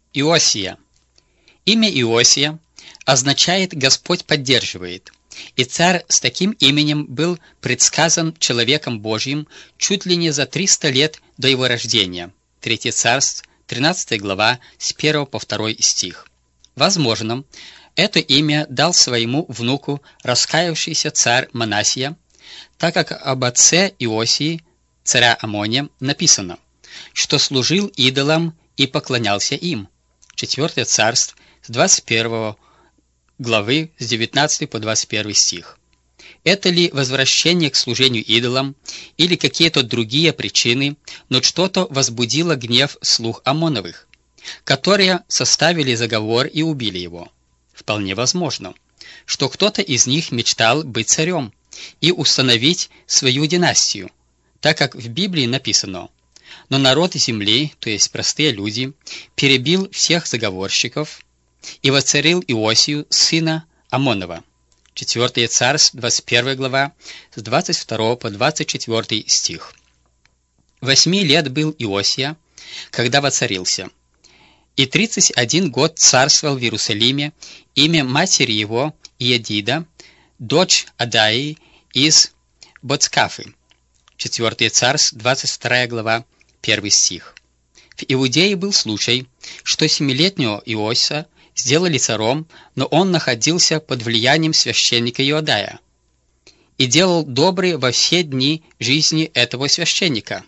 Иосия. Имя Иосия означает «Господь поддерживает», и царь с таким именем был предсказан человеком Божьим чуть ли не за 300 лет до его рождения. 3 Царств, 13 глава, с 1 по 2 стих. Возможно, это имя дал своему внуку раскаявшийся царь Манассия, так как об отце Иосии, царя Амония, написано, что служил идолам и поклонялся им. 4 Царств, с 21 главы, с 19 по 21 стих. Это ли возвращение к служению идолам или какие-то другие причины, но что-то возбудило гнев слуг Амоновых, которые составили заговор и убили его? Вполне возможно, что кто-то из них мечтал быть царем и установить свою династию, так как в Библии написано: «Но народ земли, то есть простые люди, перебил всех заговорщиков и воцарил Иосию, сына Амонова». 4 Царств, 21 глава, с 22 по 24 стих. 8 лет был Иосия, когда воцарился, и 31 год царствовал в Иерусалиме. Имя матери его Иедида, дочь Адаи из Боцкафы. 4 Царств, 22 глава, 1 стих. В Иудее был случай, что 7-летнего Иосия сделали царем, но он находился под влиянием священника Иодая и делал доброе во все дни жизни этого священника.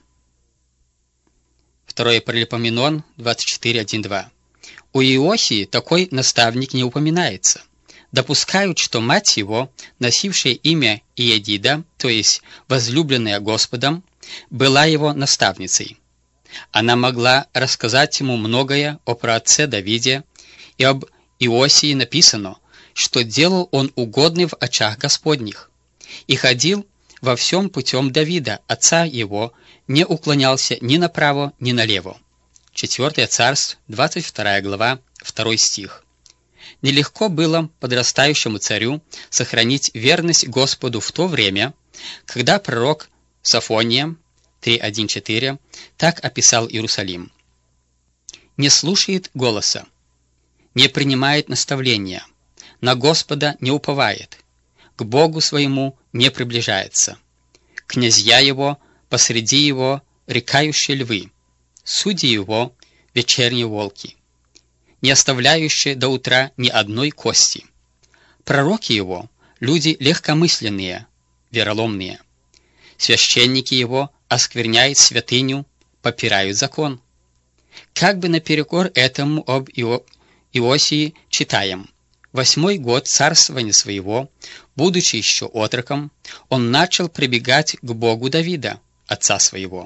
2 Паралипоменон 24:1-2. У Иосии такой наставник не упоминается. Допускают, что мать его, носившая имя Иедида, то есть возлюбленная Господом, была его наставницей. Она могла рассказать ему многое о праотце Давиде, и об Иосии написано, что делал он угодный в очах Господних, и ходил во всем путем Давида, отца его, не уклонялся ни направо, ни налево. 4 Царств, 22 глава, 2 стих. Нелегко было подрастающему царю сохранить верность Господу в то время, когда пророк Софония 3:1-4 так описал Иерусалим: «Не слушает голоса, не принимает наставления, на Господа не уповает, к Богу своему не приближается. Князья его посреди его рекающие львы, судьи его вечерние волки, не оставляющие до утра ни одной кости. Пророки его люди легкомысленные, вероломные. Священники его оскверняют святыню, попирают закон». Как бы наперекор этому об Иосии читаем: 8-й год царствования своего, будучи еще отроком, он начал прибегать к Богу Давида, отца своего.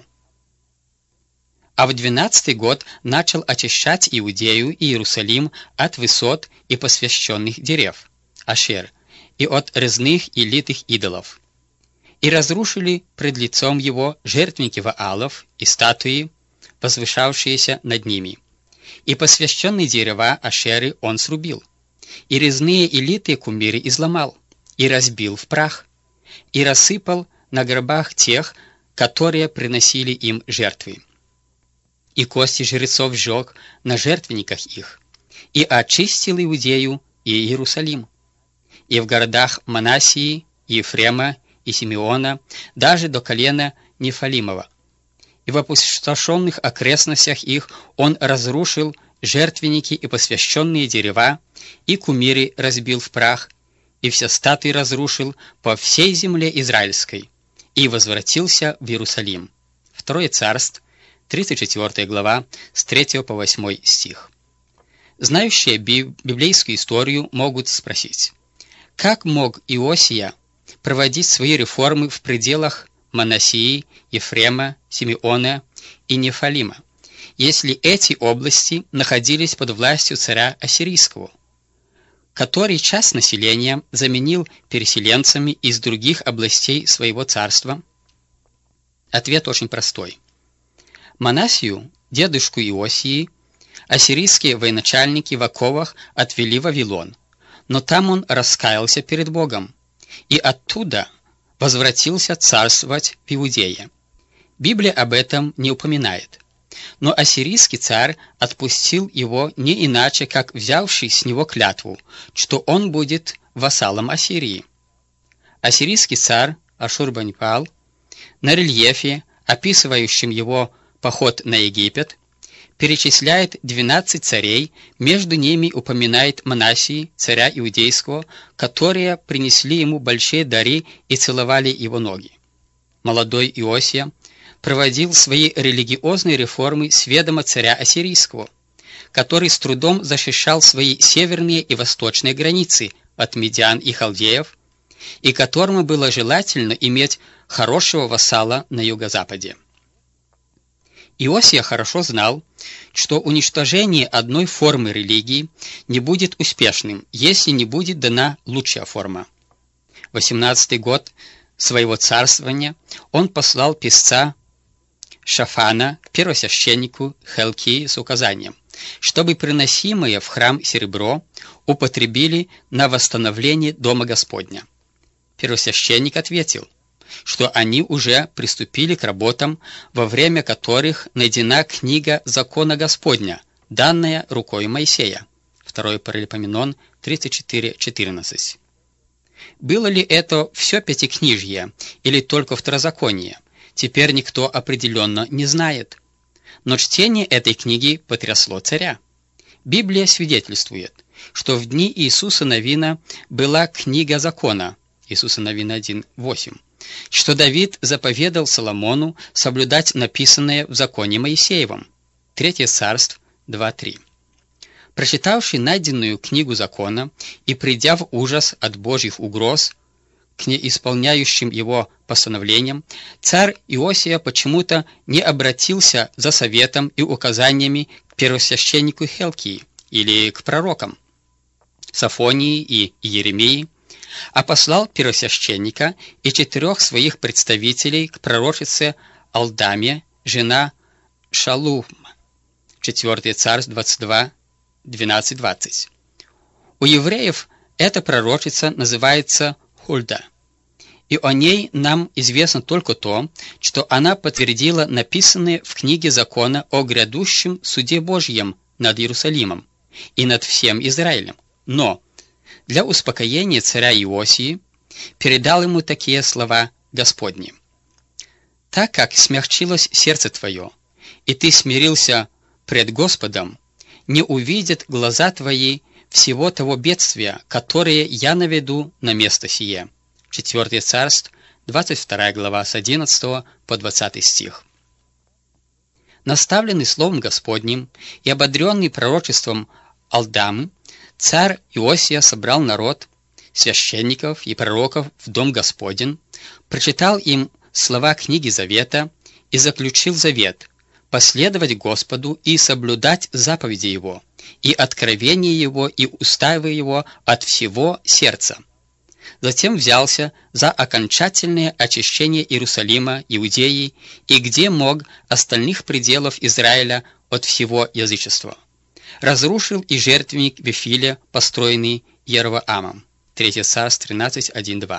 А в 12-й год начал очищать Иудею и Иерусалим от высот и посвященных дерев, Ашер, и от резных и литых идолов. И разрушили пред лицом его жертвенники Ваалов и статуи, возвышавшиеся над ними. И посвященные дерева Ашеры он срубил, и резные и литые кумиры изломал, и разбил в прах, и рассыпал на гробах тех, которые приносили им жертвы. И кости жрецов сжег на жертвенниках их, и очистил Иудею и Иерусалим, и в городах Манассии, Ефрема и Симеона, даже до колена Нефалимова. И в опустошенных окрестностях их он разрушил жертвенники и посвященные дерева, и кумиры разбил в прах, и все статуи разрушил по всей земле израильской, и возвратился в Иерусалим. 2 Царств, 34 глава, с 3 по 8 стих. Знающие библейскую историю могут спросить: как мог Иосия проводить свои реформы в пределах Манассии, Ефрема, Симеона и Нефалима, если эти области находились под властью царя Ассирийского, который часть населения заменил переселенцами из других областей своего царства? Ответ очень простой. Манассию, дедушку Иосии, ассирийские военачальники в оковах отвели в Вавилон, но там он раскаялся перед Богом и оттуда возвратился царствовать в Иудее. Библия об этом не упоминает. Но ассирийский царь отпустил его не иначе, как взявший с него клятву, что он будет вассалом Ассирии. Ассирийский царь Ашурбанипал на рельефе, описывающем его поход на Египет, перечисляет 12 царей, между ними упоминает Манассии, царя иудейского, которые принесли ему большие дары и целовали его ноги. Молодой Иосия проводил свои религиозные реформы с ведома царя Ассирийского, который с трудом защищал свои северные и восточные границы от медиан и халдеев, и которому было желательно иметь хорошего вассала на юго-западе. Иосия хорошо знал, что уничтожение одной формы религии не будет успешным, если не будет дана лучшая форма. В 18-й год своего царствования он послал писца Шафана к первосвященнику Хилкии с указанием, чтобы приносимое в храм серебро употребили на восстановление Дома Господня. Первосвященник ответил, что они уже приступили к работам, во время которых найдена книга закона Господня, данная рукой Моисея. 2 Паралипоменон 34:14. Было ли это все пятикнижье или только второзаконие, теперь никто определенно не знает. Но чтение этой книги потрясло царя. Библия свидетельствует, что в дни Иисуса Навина была книга закона, Иисуса Навина 1:8, что Давид заповедал Соломону соблюдать написанное в законе Моисеевом, 3 Царств 2:3. Прочитавший найденную книгу закона и придя в ужас от Божьих угроз к неисполняющим его постановлениям, царь Иосия почему-то не обратился за советом и указаниями к первосвященнику Хилкии или к пророкам Софонии и Иеремии, а послал первосвященника и 4 своих представителей к пророчице Алдаме, жена Шалума, 4 Царств 22:12-20. У евреев эта пророчица называется Хульда, и о ней нам известно только то, что она подтвердила написанное в книге закона о грядущем суде Божьем над Иерусалимом и над всем Израилем. Но для успокоения царя Иосии передал ему такие слова Господни: «Так как смягчилось сердце твое, и ты смирился пред Господом, не увидят глаза твои всего того бедствия, которое я наведу на место сие». 4 Царств, 22 глава, с 11 по 20 стих. Наставленный Словом Господним и ободренный пророчеством Алдамы, царь Иосия собрал народ, священников и пророков в Дом Господень, прочитал им слова книги Завета и заключил завет последовать Господу и соблюдать заповеди Его, и откровения Его, и уставы Его от всего сердца. Затем взялся за окончательное очищение Иерусалима, Иудеи и, где мог, остальных пределов Израиля от всего язычества. Разрушил и жертвенник Вифиле, построенный Яровоамом. 3 Царств 13:1-2.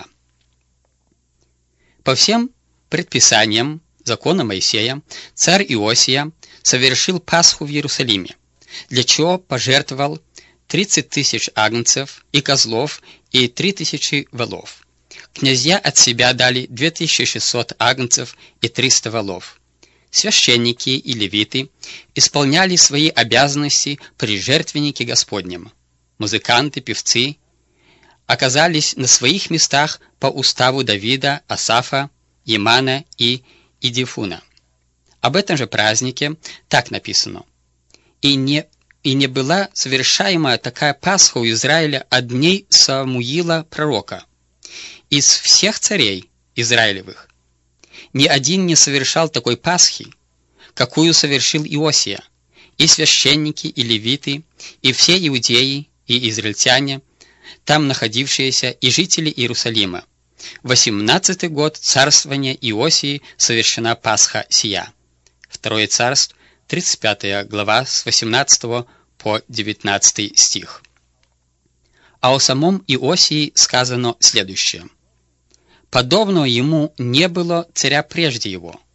По всем предписаниям закона Моисея царь Иосия совершил Пасху в Иерусалиме, для чего пожертвовал 30 тысяч агнцев и козлов и 3000 волов. Князья от себя дали 2600 агнцев и 300 волов. Священники и левиты исполняли свои обязанности при жертвеннике Господнем. Музыканты, певцы оказались на своих местах по уставу Давида, Асафа, Емана и Идифуна. Об этом же празднике так написано: «И не была совершаема такая Пасха у Израиля от дней Самуила пророка. Из всех царей Израилевых ни один не совершал такой Пасхи, какую совершил Иосия, и священники, и левиты, и все иудеи, и израильтяне, там находившиеся, и жители Иерусалима. В 18-й год царствования Иосии совершена Пасха сия». 2 Царств, 35 глава, с 18 по 19 стих. А о самом Иосии сказано следующее: «Подобного ему не было царя прежде его,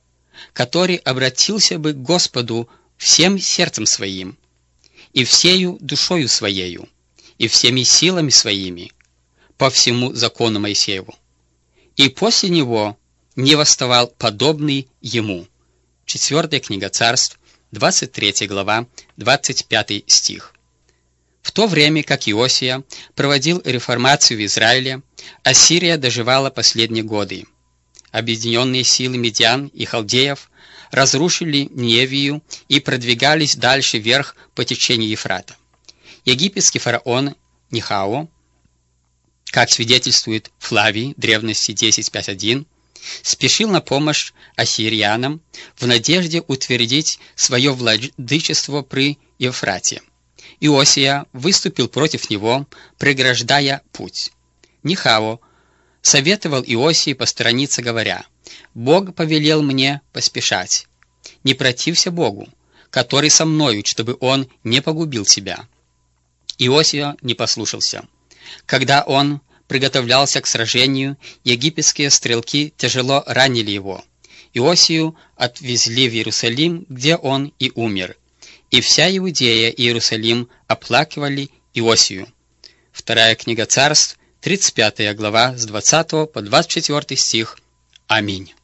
который обратился бы к Господу всем сердцем своим, и всею душою своею, и всеми силами своими, по всему закону Моисееву. И после него не восставал подобный ему». 4 книга Царств, 23 глава, 25 стих. В то время, как Иосия проводил реформацию в Израиле, Ассирия доживала последние годы. Объединенные силы медян и халдеев разрушили Ниневию и продвигались дальше вверх по течению Ефрата. Египетский фараон Нихао, как свидетельствует Флавий, древности 10.5.1, спешил на помощь ассириянам в надежде утвердить свое владычество при Ефрате. Иосия выступил против него, преграждая путь. Нихао советовал Иосии посторониться, говоря: «Бог повелел мне поспешать. Не протився Богу, который со мною, чтобы он не погубил тебя». Иосия не послушался. Когда он приготовлялся к сражению, египетские стрелки тяжело ранили его. Иосию отвезли в Иерусалим, где он и умер. И вся Иудея и Иерусалим оплакивали Иосию. 2 книга Царств, 35 глава, с 20 по 24 стих. Аминь.